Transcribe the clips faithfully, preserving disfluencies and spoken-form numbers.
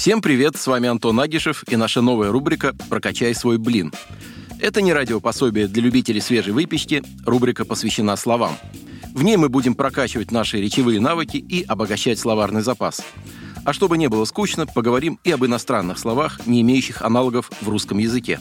Всем привет, с вами Антон Агишев и наша новая рубрика «Прокачай свой блин». Это не радиопособие для любителей свежей выпечки, рубрика посвящена словам. В ней мы будем прокачивать наши речевые навыки и обогащать словарный запас. А чтобы не было скучно, поговорим и об иностранных словах, не имеющих аналогов в русском языке.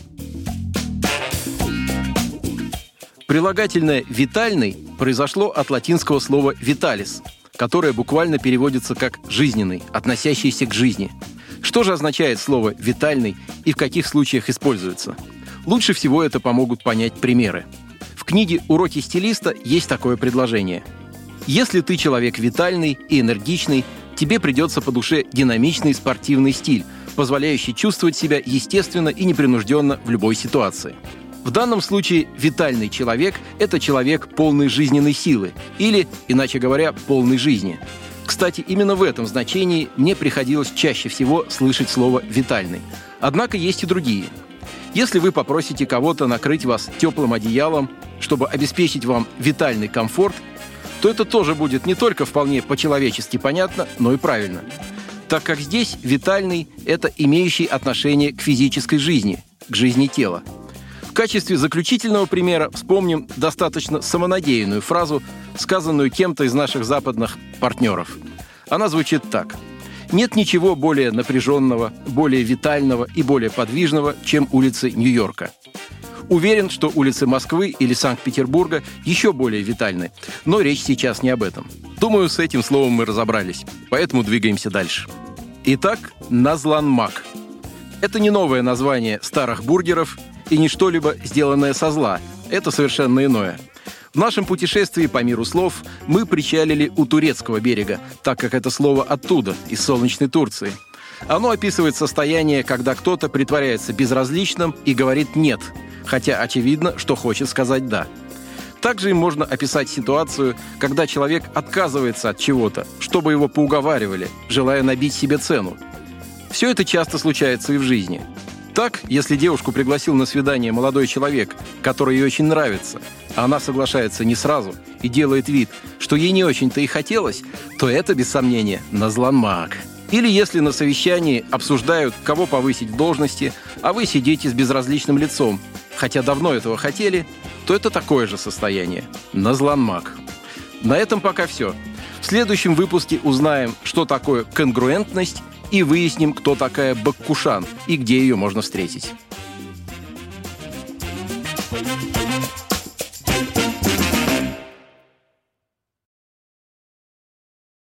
Прилагательное «витальный» произошло от латинского слова «vitalis», которое буквально переводится как «жизненный», относящийся к жизни. Что же означает слово «витальный» и в каких случаях используется? Лучше всего это помогут понять примеры. В книге «Уроки стилиста» есть такое предложение. Если ты человек витальный и энергичный, тебе придется по душе динамичный спортивный стиль, позволяющий чувствовать себя естественно и непринужденно в любой ситуации. В данном случае витальный человек – это человек полной жизненной силы или, иначе говоря, полной жизни. Кстати, именно в этом значении мне приходилось чаще всего слышать слово «витальный». Однако есть и другие. Если вы попросите кого-то накрыть вас теплым одеялом, чтобы обеспечить вам витальный комфорт, то это тоже будет не только вполне по-человечески понятно, но и правильно. Так как здесь витальный – это имеющий отношение к физической жизни, к жизни тела. В качестве заключительного примера вспомним достаточно самонадеянную фразу, сказанную кем-то из наших западных партнеров. Она звучит так. «Нет ничего более напряженного, более витального и более подвижного, чем улицы Нью-Йорка». Уверен, что улицы Москвы или Санкт-Петербурга еще более витальны, но речь сейчас не об этом. Думаю, с этим словом мы разобрались, поэтому двигаемся дальше. Итак, назланмак. Это не новое название старых бургеров и не что-либо сделанное со зла. Это совершенно иное. В нашем путешествии по миру слов мы причалили у турецкого берега, так как это слово оттуда, из солнечной Турции. Оно описывает состояние, когда кто-то притворяется безразличным и говорит «нет», хотя очевидно, что хочет сказать «да». Также им можно описать ситуацию, когда человек отказывается от чего-то, чтобы его поуговаривали, желая набить себе цену. Все это часто случается и в жизни. Так, если девушку пригласил на свидание молодой человек, который ей очень нравится, а она соглашается не сразу и делает вид, что ей не очень-то и хотелось, то это, без сомнения, назланмак. Или если на совещании обсуждают, кого повысить в должности, а вы сидите с безразличным лицом, хотя давно этого хотели, то это такое же состояние – назланмак. На этом пока все. В следующем выпуске узнаем, что такое конгруентность, и выясним, кто такая Баккушан и где ее можно встретить.